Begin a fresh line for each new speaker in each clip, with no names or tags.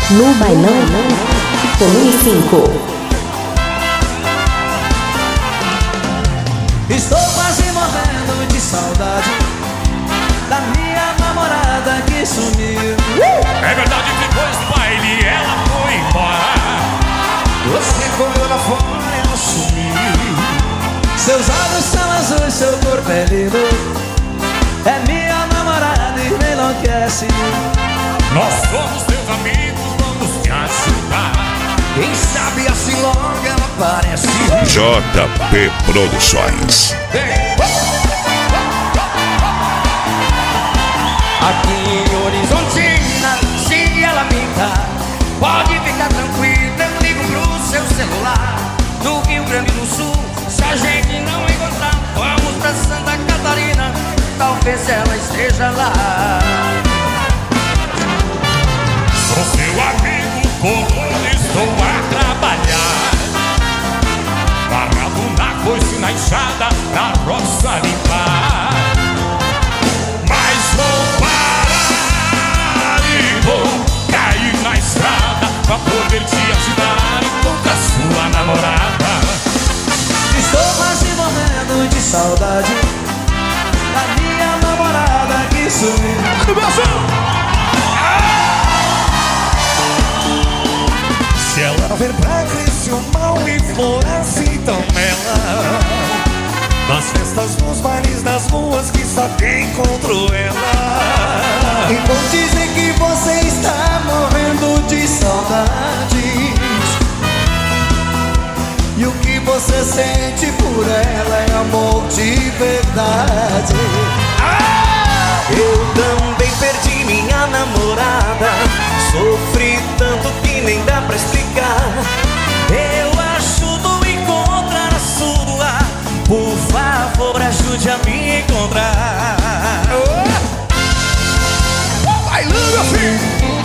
No bailão, volume 5.
Estou quase morrendo de saudade da minha namorada que sumiu.
É verdade que depois do baile ela foi embora.
Você foi lá fora e ela sumiu. Seus olhos são azuis, seu corpo é lindo. É minha namorada e me enlouquece.
Nós somos teus amigos, vamos te ajudar.
Quem sabe assim logo ela aparece.
JP Produções.
Aqui em Horizontina, se ela pintar, pode ficar tranquilo, eu ligo pro seu celular. No Rio Grande do Sul, se a gente não encontrar, vamos pra Santa Catarina, talvez ela esteja lá.
Sou seu amigo, colono, estou a trabalhar. Parado na coice, na enxada, na roça limpar. Mas vou parar e vou cair na estrada pra poder te ajudar. Encontra sua namorada.
Estou quase morrendo de saudade da minha namorada que sumiu.
Se ela ver pra crescer o mal e floresce, então ela nas festas, nos bailes, nas ruas que só quem encontrou ela.
E vão dizer que você está morrendo de saudades, e o que você sente por ela é amor de verdade. Eu também perdi minha namorada, sofri tanto que nem dá pra explicar. Eu ajudo a encontrar a sua, por favor ajude a me encontrar.
Bailando assim.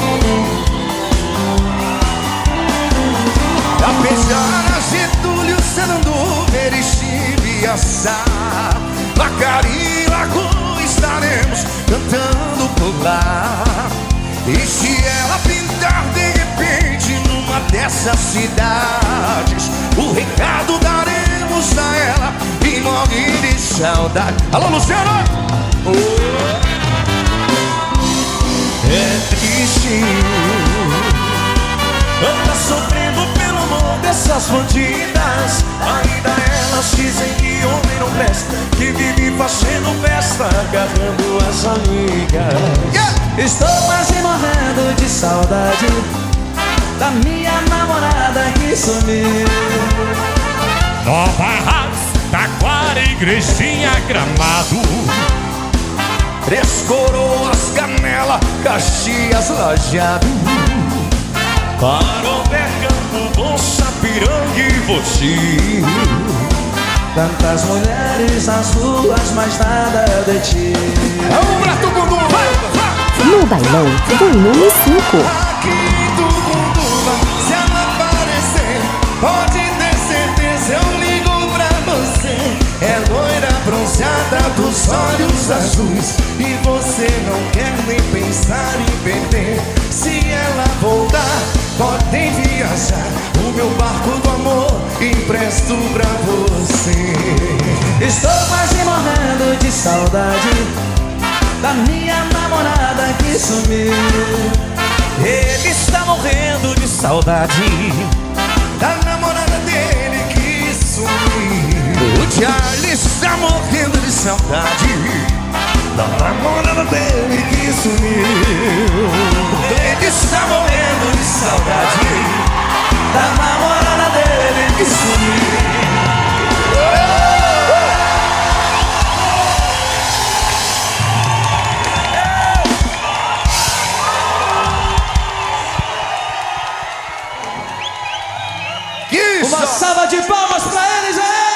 Apesar Getúlio, Sandu, Erechim e Assá, Lacari, Lagoa, estaremos cantando por lá. E se ela pintar de repente numa dessas cidades, o recado daremos a ela e morre de saudade. Alô, Luciano! É triste, anda sofrendo pelo amor dessas bandidas. Ainda elas dizem que homem não presta, que vive fazendo festa, agarrando as amigas. Estou quase morrendo de saudade da minha namorada que sumiu.
Nova Raça, Taquara, Igrejinha, Gramado,
Três Coroas, Canela, Caxias, Lajeado, Parobé, Campo Bom, Sapiranga e Voci. Tantas mulheres nas ruas, mas nada de ti.
No bailão, volume 5.
Aqui do Gunduva, se ela aparecer, pode ter certeza, eu ligo pra você. É loira bronzeada dos olhos azuis, e você não quer nem pensar em perder. Se ela voltar, podem viajar, o meu barco do amor empresto pra você. Estou quase morrendo de saudade da minha namorada que sumiu. Ele está morrendo de saudade da namorada dele que sumiu. O Charlie está morrendo de saudade da namorada dele que sumiu. Ele está morrendo de saudade da namorada dele que sumiu. Uma salva de palmas pra eles aí!